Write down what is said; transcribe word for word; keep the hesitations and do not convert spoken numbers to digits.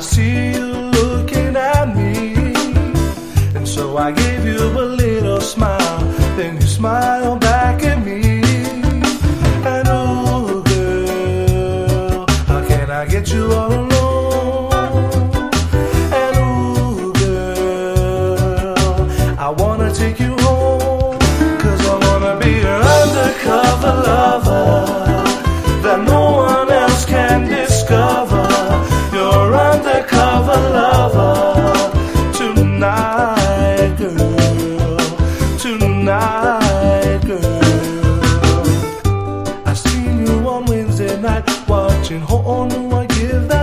see you looking at me, and so I gave you a little smile. Then you smile back at me. And oh girl, how can I get you all alone? And oh girl, I wanna take you home, 'cause I wanna be your undercover lover that no one else can discover. Your undercover lover tonight, girl, tonight, girl. I seen you on Wednesday night watching Who Knew I Give That